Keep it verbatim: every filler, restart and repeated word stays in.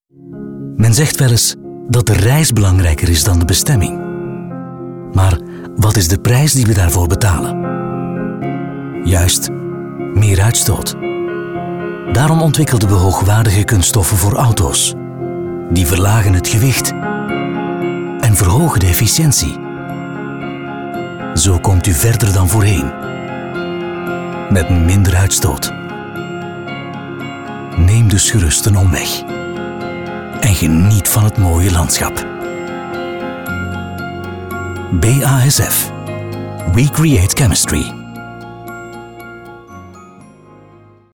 Men zegt wel eens dat de reis belangrijker is dan de bestemming. Maar wat is de prijs die we daarvoor betalen? Juist, meer uitstoot. Daarom ontwikkelden we hoogwaardige kunststoffen voor auto's. Die verlagen het gewicht en verhogen de efficiëntie. Zo komt u verder dan voorheen. Met minder uitstoot. Neem dus gerust een omweg. En geniet van het mooie landschap. B A S F. We create chemistry.